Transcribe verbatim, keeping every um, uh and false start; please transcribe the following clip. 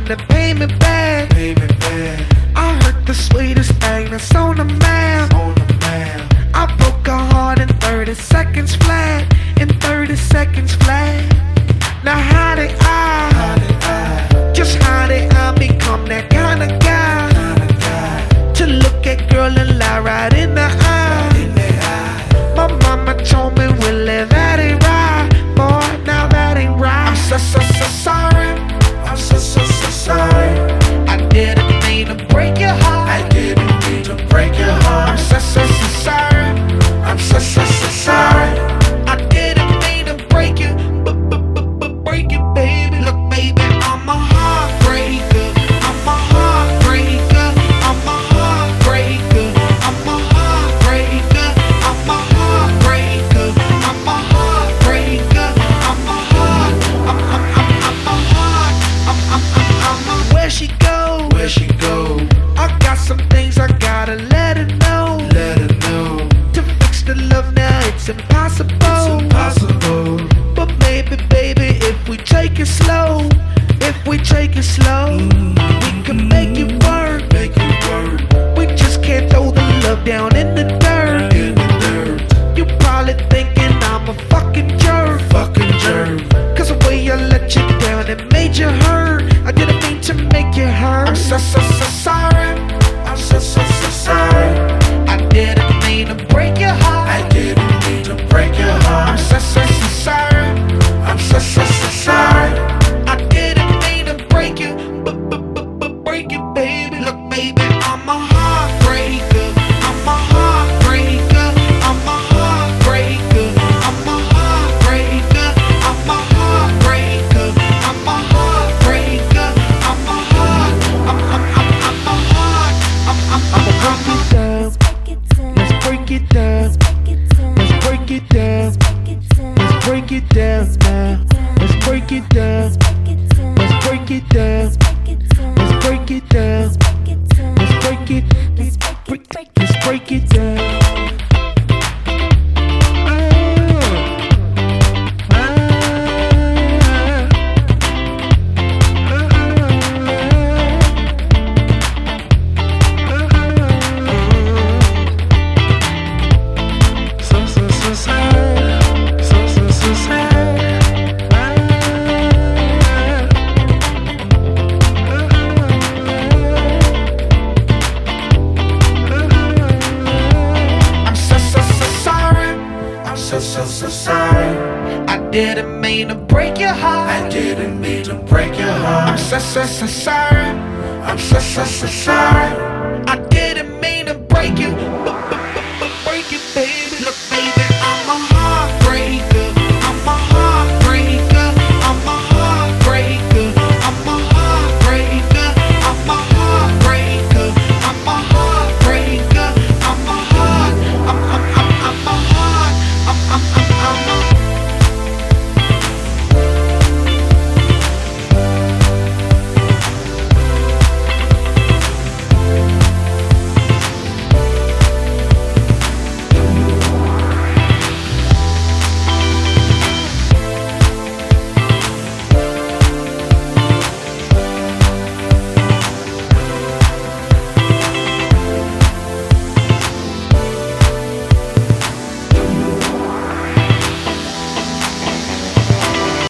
to pay me back. Pay me back. I heard the sweetest thing that's on the map. On the map. I broke her heart in thirty seconds flat. In thirty seconds flat. Now how did I, How did I, just how did I become that kind of guy? kind of guy, To look at girl and lie right in the eye. in the eye? My mama told me, Willie, that ain't right. Boy, now that ain't right. I'm so, so, so sorry. I'm so, so, so sorry. I didn't mean to break your heart. I didn't mean to break your I'm heart. so, so, so sorry. I'm so, so, so sorry. I didn't mean to break you, but, but, but, but break you, baby. Look, baby, I'm a heartbreaker. I'm a heartbreaker. I'm a heartbreaker. I'm a heartbreaker. I'm a heartbreaker. I'm a heartbreaker. I'm a heart. I'm, I'm, I'm, I'm a heart. I'm, I'm, I'm, I'm a. Where she go? Where she go? I got some things I gotta let her know. Let her know. To fix the love now, it's impossible. It's impossible. But maybe, baby, if we take it slow, if we take it slow, we can make it work. Make it work. We just can't throw the love down in the dirt. In the dirt. You probably thinking I'm a fucking jerk. Fucking jerk. Cause the way I let you down, it made you hurt. I didn't mean to make you hurt. I'm so, so, so sorry. I'm so, so, so sorry. I didn't mean to break your heart. I didn't mean to break your I'm heart. so, so, so sorry. I'm so, so, so sorry. I didn't mean to break you, but, but, but, but break you, baby. Look, baby, I'm a heartbreaker. I'm a heartbreaker. I'm a heartbreaker. I'm a heartbreaker. I'm a heartbreaker. I'm a heartbreaker. I'm a heart. I'm, I'm, I'm, I'm a heart. I'm, I'm, I'm, I'm a Let's break it down. Let's break it down. Let's break it down now. Let's break it down. Let's break it down. Let's break it down. Let's break it. Let's break. Let's break it down. So, so, so sorry. So, so, so sorry. I'm so so so sorry. I'm so, so, so sorry. I didn't mean to break your I heart. didn't mean to break your I'm heart. so so so sorry. I'm so, so, so sorry. I didn't mean to break you,